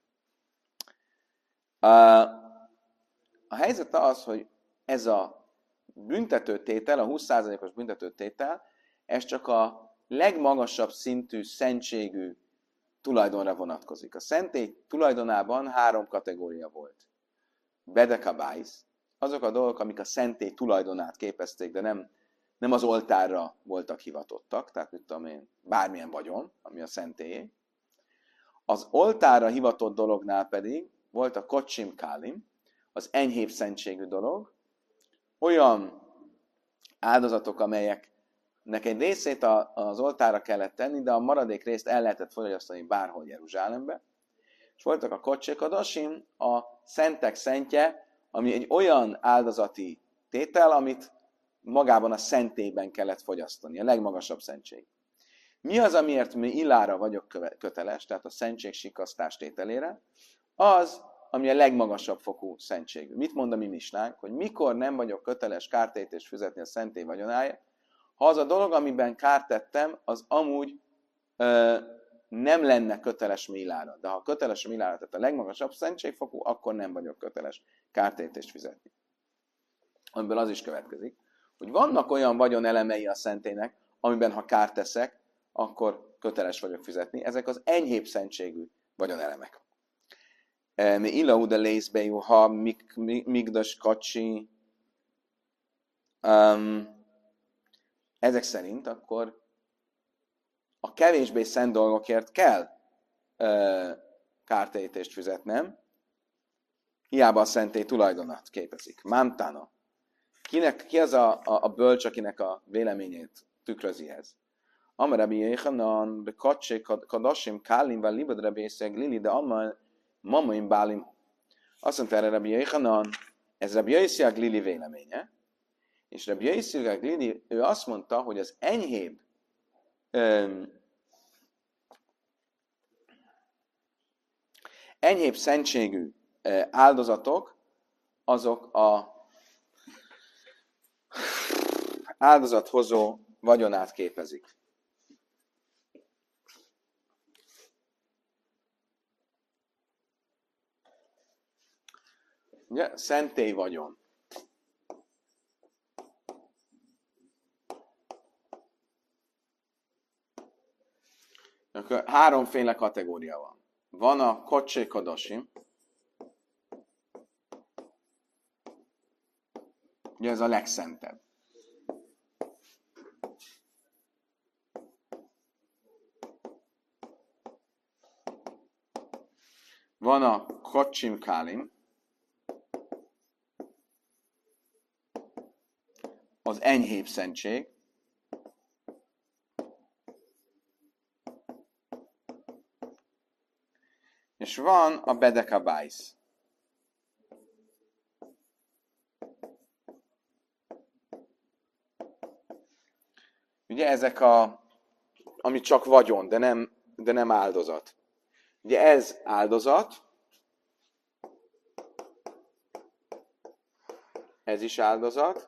Uh, a helyzet az, hogy ez a büntető tétel, a húsz százalékos büntető tétel, ez csak a legmagasabb szintű szentségű tulajdonra vonatkozik. A szentély tulajdonában három kategória volt. Bedekabájsz, azok a dolgok, amik a szentély tulajdonát képezték, de nem, nem az oltárra voltak hivatottak, tehát mit tudom én, bármilyen vagyon, ami a szentélyé. Az oltárra hivatott dolognál pedig volt a kocsim kálim, az enyhébb szentségű dolog, olyan áldozatok, amelyeknek egy részét az oltárra kellett tenni, de a maradék részt el lehetett fogyasztani bárhol Jeruzsálembe, és voltak a kocsik, a dasim, a szentek szentje, ami egy olyan áldozati tétel, amit magában a szentélyben kellett fogyasztani, a legmagasabb szentség. Mi az, amiért mi illára vagyok köteles, tehát a szentség sikasztás tételére? Az, ami a legmagasabb fokú szentség. Mit mond a mi misnánk? Hogy mikor nem vagyok köteles kártérítést fizetni a szentély vagyonáért, ha az a dolog, amiben kárt tettem, az amúgy ö, nem lenne köteles millára. De ha köteles a millára, tehát a legmagasabb szentségfokú, akkor nem vagyok köteles kártérítést fizetni. Amiből az is következik, hogy vannak olyan vagyonelemei a szentélynek, amiben ha kárt teszek, akkor köteles vagyok fizetni. Ezek az enyhébb szentségű vagyonelemek. Mi illauda lészbe jó, ha migdas kacsi, um, ezek szerint akkor a kevésbé szent dolgokért kell uh, kártérítést fizetnem, hiába a szentély tulajdonát képezik. Mantana. Kinek, ki az a, a, a bölcs, akinek a véleményét tükrözi ez? Amarabi Jéhanan, be kacsi kadasim, kálim, vagy libad rabészeg, lili, de amma mamaim bálim. Azt mondta erre Rabbi Jéhanan, ez Rabbi Jészeg Lili véleménye, és Rabbi Jészeg Lili, ő azt mondta, hogy az enyhébb öm, enyhébb szentségű áldozatok, azok a áldozathozó vagyonát képezik. Ugye, szentély vagyon. Akkor háromféle kategória van. Van a kocsé kadosim. Ugye ez a legszentebb. Van a kocsim kálim. Az enyhébb szentség. És van a bedekabájsz. Ugye ezek a, ami csak vagyon, de nem, de nem áldozat. Ugye ez áldozat, ez is áldozat,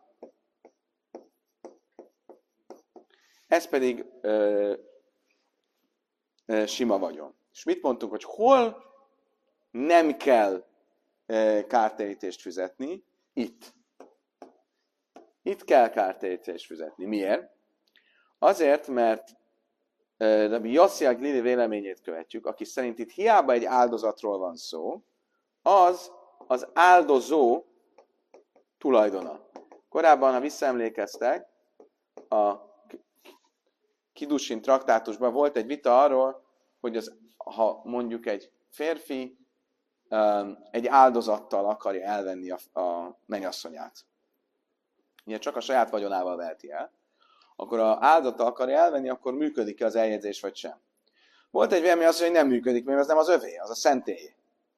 ez pedig ö, ö, sima vagyon. És mit mondtunk, hogy hol nem kell ö, kártérítést fizetni? Itt. Itt kell kártérítést fizetni. Miért? Azért, mert Rabbi Yossi Aglili véleményét követjük, aki szerint itt hiába egy áldozatról van szó, az az áldozó tulajdona. Korábban, ha visszaemlékeztek, a Kidusin traktátusban volt egy vita arról, hogy az, ha mondjuk egy férfi egy áldozattal akarja elvenni a, a mennyasszonyát. Ugye csak a saját vagyonával veheti el. Akkor az áldozattal akarja elvenni, akkor működik-e az eljegyzés, vagy sem. Volt egy vélemény azt, hogy nem működik, mert ez nem az övé, az a szentélyé.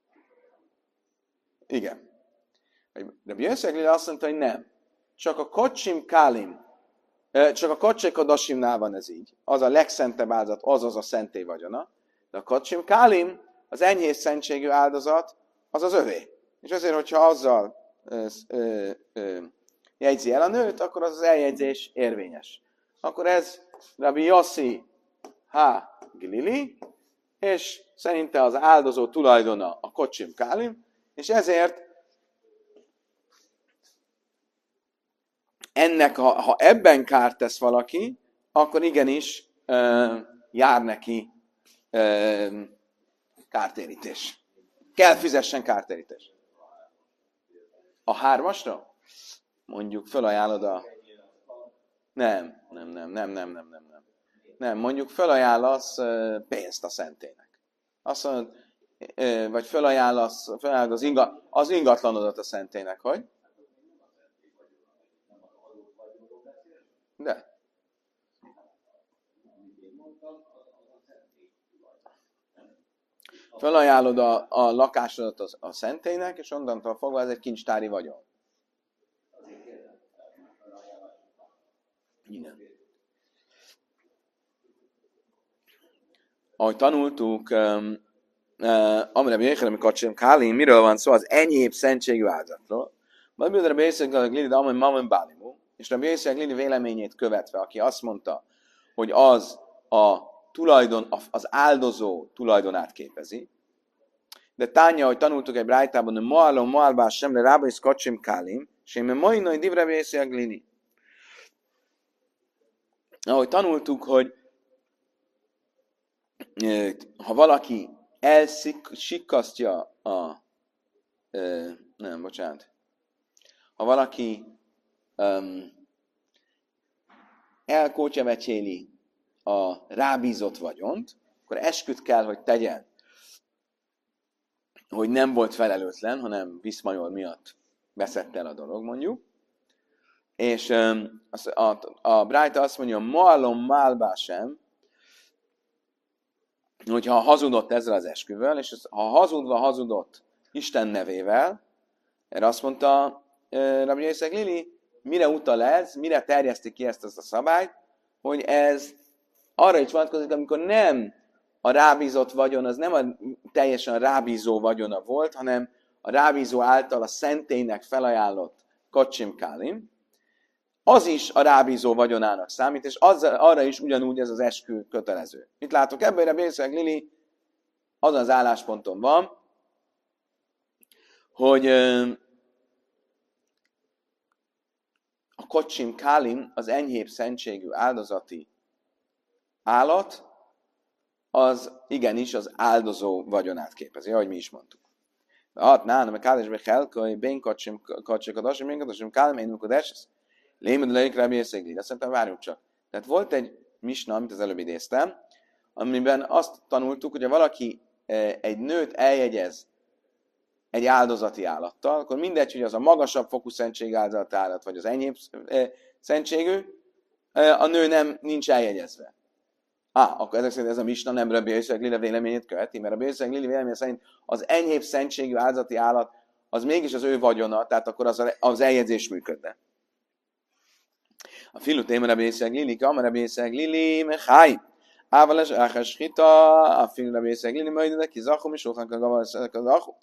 Igen. De Björnszegli azt mondta, hogy nem. Csak a kocsim kálim, csak a kocsik a dasimnál van ez így. Az a legszentebb áldozat, az az a szentély vagyona. De a kocsim kálim, az enyhész szentségű áldozat, az az övé. És azért, hogyha azzal ö, ö, ö, jegyzi el a nőt, akkor az az eljegyzés érvényes. Akkor ez Rabbi Yossi H. Glili, és szerinte az áldozó tulajdona a kocsim kálim, és ezért ennek, ha, ha ebben kárt tesz valaki, akkor igenis ö, jár neki ö, kártérítés. Kell fizessen kártérítés. A hármasra? Mondjuk felajánlod a... Nem, nem, nem, nem, nem, nem, nem, nem. Nem, mondjuk felajánlasz pénzt a szentének. Azt mondod, vagy felajánlasz, felajánlod az, inga, az ingatlanodat a szentének, hogy? De. Felajánlod a, a lakásodat a, a szentélynek, és onnantól fogva ez egy kincstári vagyon. Igen. Ahogy tanultuk, um, uh, amire mi éjjel, amikor csinálunk Kálin, miről van szó? Az enyhébb szentségű áldozatról. Majd mi a Bészeg Lili, de amely Mamen Bálimú, és a Bészeg Lili véleményét követve, aki azt mondta, hogy az a tulajdon, az áldozó tulajdonát képezi. De Tánya, hogy tanultuk egy brájtában, hogy Moálom, Moálbás, Semle, Rába és Kacsim Kálim, és én mai nagy divre Bészeg Lili. Ahogy tanultuk, hogy ha valaki elsikkasztja a... Nem, bocsánat. Ha valaki um, elkótyavecséli a rábízott vagyont, akkor esküt kell, hogy tegyen, hogy nem volt felelőtlen, hanem viszmajor miatt veszett el a dolog, mondjuk. És um, a, a, a Brájta azt mondja, Moálom Málbásem, hogyha hazudott ezzel az esküvővel, és ha hazudva hazudott Isten nevével, erre azt mondta Rabbi Jészek Lili, mire utal ez, mire terjeszti ki ezt, ezt a szabályt, hogy ez arra is vonatkozik, amikor nem a rábízott vagyon, az nem a teljesen rábízó vagyona volt, hanem a rábízó által a szentélynek felajánlott Kacsim Kálim, az is a rábízó vagyonának számít, és az, arra is ugyanúgy ez az eskü kötelező. Mit látok ebben? Rabbi Jészek Lili azon az állásponton van, hogy a Kacsim Kálim, az enyhébb szentségű áldozati állat, az igenis az áldozó vagyonát képezi, ahogy mi is mondtuk. Hát, nálam, mert kádesbe helkai, bén Kacsim Kadasim, bén Kacsim Kálim, én amikor esesz. Lémed lejük Rabbi Jészek Lili. Azt mondtam, várjunk csak. Tehát volt egy misna, amit az előbb idéztem, amiben azt tanultuk, hogy ha valaki egy nőt eljegyez egy áldozati állattal, akkor mindegy, hogy az a magasabb fokú szentségű áldozati állat, vagy az enyhébb szentségű, a nő nem nincs eljegyezve. Á, akkor ezek szerint ez a misna nem Rabbi Jészek Lili véleményét követi, mert Rabbi Jészek Lili véleménye szerint az enyhébb szentségű áldozati állat az mégis az ő vagyona, tehát akkor az, az eljegyzés működne. A filu téma Rabbi Jészek Lili, amar Rabbi Jészek Lili, mechai. Ávales áhás hita, a filu Rabbi Jészek Lili, majd de kizakom, és sokan kagaval szakazakum.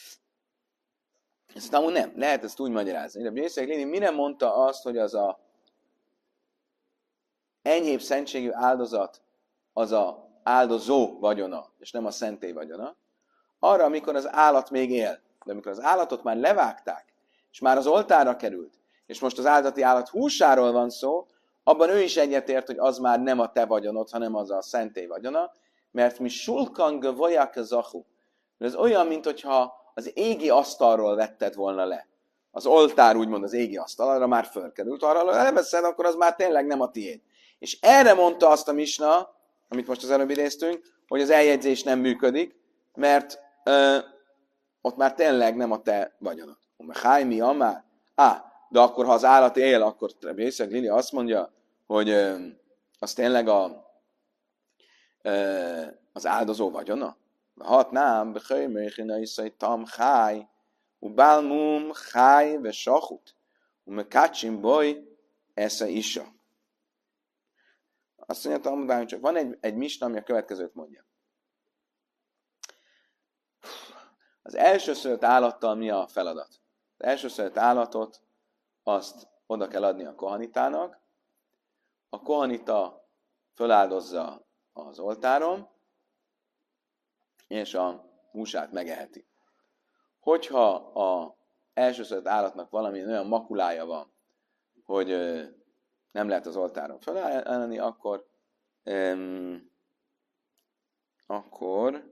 Ezt amúgy nem, lehet ezt úgy magyarázni. Rabbi Jészek Lili mire mondta azt, hogy az a enyhébb szentségű áldozat az a áldozó vagyona, és nem a szentély vagyona? Arra, amikor az állat még él. De amikor az állatot már levágták, és már az oltárra került, és most az áldati állat húsáról van szó, abban ő is egyetért, hogy az már nem a te vagyonod, hanem az a szentély vagyona, mert mi sulkan vajak zahu. Ez olyan, mintha az égi asztalról vetted volna le. Az oltár úgymond az égi asztal, arra már fölkerült, arra leveszed, akkor az már tényleg nem a tiéd. És erre mondta azt a misna, amit most az előbb idéztünk, hogy az eljegyzés nem működik, mert ö, ott már tényleg nem a te vagyonod. Háj mi amár? Á, de akkor ha az állat él, akkor Rabbi Jészek Lili azt mondja, hogy ö, az tényleg a, ö, az áldozó vagyona. Hat nám, bechöj mérchina iszai tam cháj, u bálmum cháj ve sachut, u mekácsim boly esze isa. Azt mondja, tanulmányunk csak van egy, egy misna, ami a következőt mondja. Az elsőszülött állattal mi a feladat? Az elsőszülött állatot azt oda kell adni a kohanitának, a kohanita föláldozza az oltáron, és a húsát megeheti. Hogyha az elsőszülött állatnak valami olyan makulája van, hogy nem lehet az oltáron felállni, akkor um, akkor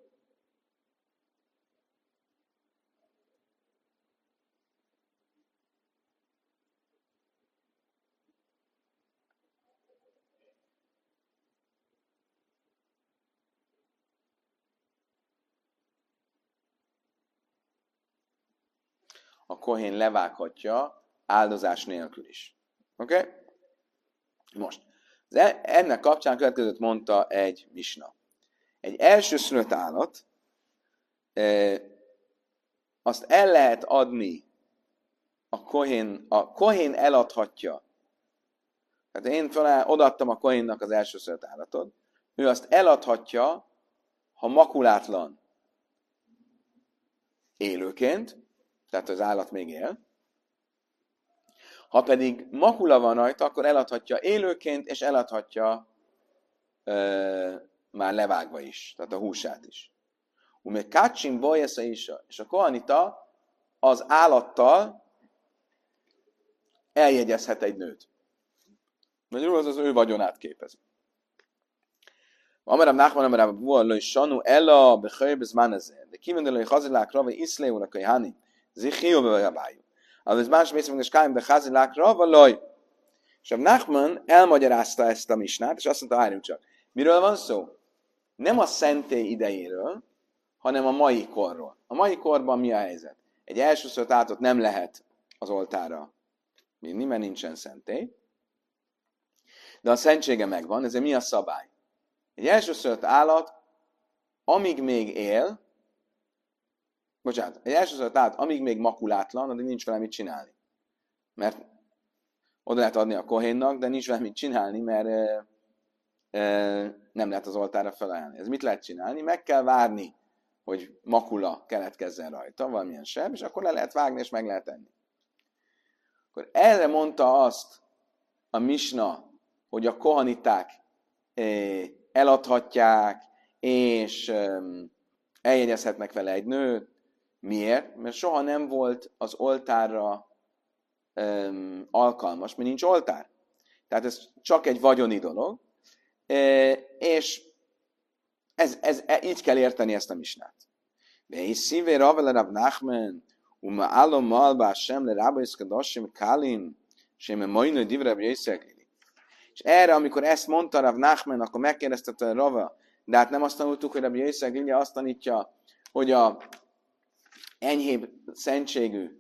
a kohén levághatja áldozás nélkül is. Oké? Okay? Most. Ennek kapcsán következőt mondta egy misna. Egy elsőszülött állat, e, azt el lehet adni, a kohén, a kohén eladhatja. Tehát én fel, odaadtam a kohénnak az elsőszült állatot, ő azt eladhatja, ha makulátlan élőként, tehát az állat még él. Ha pedig makula van rajta, akkor eladhatja élőként, és eladhatja ö, már levágva is, tehát a húsát is. Ume kácsim bolyesza is, és a kohanita az állattal eljegyezhet egy nőt. Magyarul az az ő vagyonát képezi. Amerem Nachman, amerem Buallai Sanu, Ella, Bechöjb, ez Manezer. De kimendelői Chazilák Rava, Iszléul, a Kajhani, Zichiu, Bevajabájú. Az ez más mészem, hogy Skáim, de Chazilák Rava, Laj. És a Nachman elmagyarázta ezt a misnát, és azt mondta, várjunk csak. Miről van szó? Nem a szentély idejéről, hanem a mai korról. A mai korban mi a helyzet? Egy elsőszört állatot nem lehet az oltára vinni, mert nincsen szentély. De a szentsége megvan, ezért mi a szabály? Egy elsőszült állat, amíg még él, bocsánat, egy elsőszült állat, amíg még makulátlan, addig nincs vele mit csinálni. Mert oda lehet adni a kohénnak, de nincs vele mit csinálni, mert e, e, nem lehet az oltára felajánlani. Ez mit lehet csinálni? Meg kell várni, hogy makula keletkezzen rajta, valamilyen seb, és akkor le lehet vágni, és meg lehet enni. Akkor erre mondta azt a misna, hogy a kohaniták eh, eladhatják, és eh, eljegyezhetnek vele egy nőt. Miért? Mert soha nem volt az oltárra eh, alkalmas, mert nincs oltár. Tehát ez csak egy vagyoni dolog, eh, és ez, ez, ez, így kell érteni ezt a misnát. Ve szívé Rava le Rav Nachman, uma alom malba sem le Rabba Iszkadosim Kalim, sem majnő div Rabbi Yosef. És erre, amikor ezt mondta Rav Nachman, akkor megkérdezte Rava, de hát nem azt tanultuk, hogy Rabbi Yosef Lilja azt tanítja, hogy a enyhébb szentségű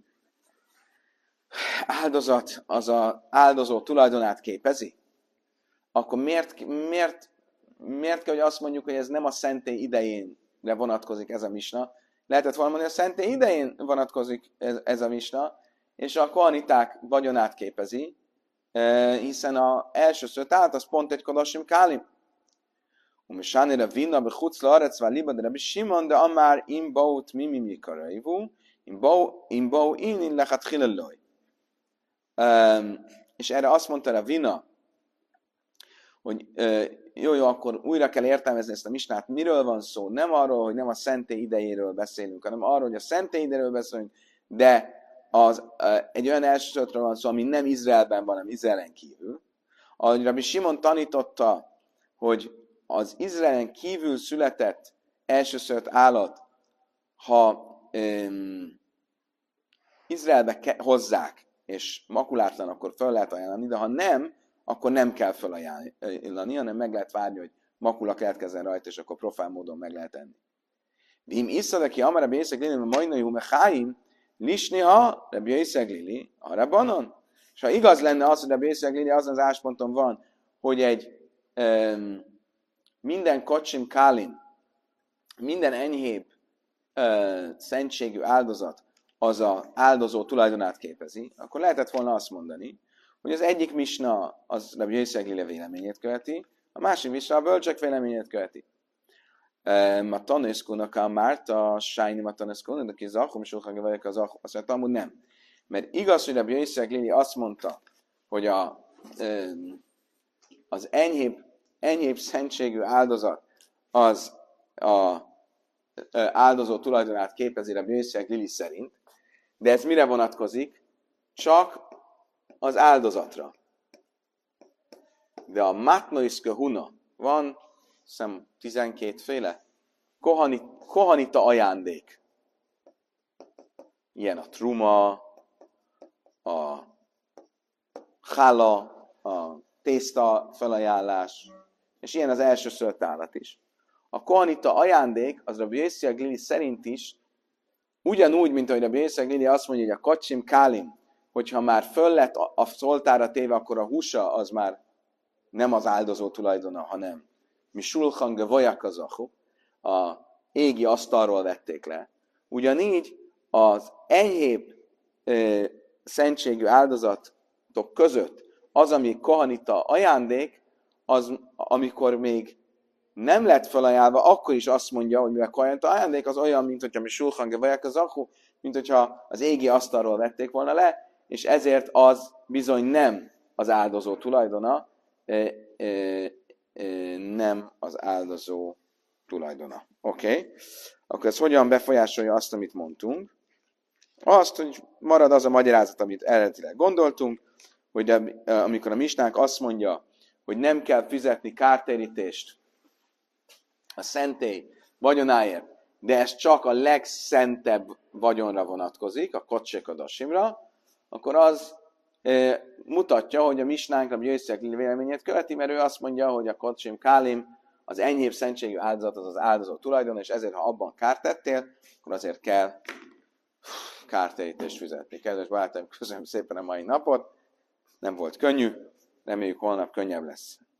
áldozat az az áldozó tulajdonát képezi? Akkor miért, miért, miért kell, hogy azt mondjuk, hogy ez nem a szentély idejénre vonatkozik ez a misna? Lehetett volna mondani, hogy a szentély idején vonatkozik ez, ez a misna, és a kohaniták vagyonát képezi, hiszen az elsőször állat az pont egy kodosim kálim. Umisánére vinna be chucla arecvá liba de Rabbi Simon, de amár imbaut mimi mikaraivu, imbau in in lechat chilelloj. És erre azt mondta a Vina, hogy jó, jó, akkor újra kell értelmezni ezt a misnát. Miről van szó? Nem arról, hogy nem a szentély idejéről beszélünk, hanem arról, hogy a szentély idejéről beszélünk, de az, egy olyan elsőszörtről van szó, ami nem Izraelben van, hanem Izraelen kívül. Ahogy Rabbi Simon tanította, hogy az Izraelen kívül született elsőszört állat, ha um, Izraelbe ke- hozzák, és makulátlan, akkor fel lehet ajánlani, de ha nem, akkor nem kell felajánlani, hanem meg lehet várni, hogy makula keletkezzen rajta, és akkor profán módon meg lehet enni. Vim iszadaki amara bészeg lili, majdnai humechaim, lisniha, Rabbi Yosef Lili, a rabbanon. És ha igaz lenne az, hogy Rabbi Yosef Lili azon az ásponton van, hogy egy um, minden kocsim kálin, minden enyhébb uh, szentségű áldozat az az áldozó tulajdonát képezi, akkor lehetett volna azt mondani, hogy az egyik misna az Rabbi Yosef Lili véleményét követi, a másik misna a bölcsek véleményét követi. A tanészkónak a Márta, Sájni a tanészkónak, de ki zachom, és okhagja vagyok az zachom. Azt mondta, amúgy nem. Mert igaz, hogy Rabbi Yosef Lili azt mondta, hogy a, az enyhébb, enyhébb szentségű áldozat az a áldozó tulajdonát képezi Rabbi Yosef Lili szerint, de ez mire vonatkozik? Csak az áldozatra. De a matnoiszke huna van, hiszem tizenkét féle, Kohani, kohanita ajándék. Ilyen a truma, a chala, a tészta felajánlás, és ilyen az első szőtt állat is. A kohanita ajándék, az Rabbi Yosef Lili szerint is, ugyanúgy, mint ahogy Rabbi Yosef Lili azt mondja, hogy a kacsim kálim, hogyha már föl lett a szoltára téve, akkor a húsa az már nem az áldozó tulajdona, hanem mi sulchan gevajak az achu, a égi asztalról vették le. Ugyanígy az enyhébb ö, szentségű áldozatok között az, ami kohanita ajándék, az, amikor még nem lett felajánlva, akkor is azt mondja, hogy mivel kohanita ajándék, az olyan, mint hogyha mi sulchange vaják az akhu, mint hogyha az égi asztalról vették volna le, és ezért az bizony nem az áldozó tulajdona, ö, ö, ö, nem az áldozó tulajdona. Oké? Okay? Akkor ez hogyan befolyásolja azt, amit mondtunk? Azt, hogy marad az a magyarázat, amit eredetileg gondoltunk, hogy amikor a misnánk azt mondja, hogy nem kell fizetni kártérítést a szentély vagyonáért, de ez csak a legszentebb vagyonra vonatkozik, a kocsekadosimra, akkor az e, mutatja, hogy a misnánk a Jöjszek véleményét követi, mert ő azt mondja, hogy a kocsim kálim, az enyhébb szentségű áldozat az az áldozó tulajdon, és ezért, ha abban kárt tettél, akkor azért kell kártérítést fizetni. Kedves barátaim, köszönöm szépen a mai napot, nem volt könnyű, reméljük holnap könnyebb lesz.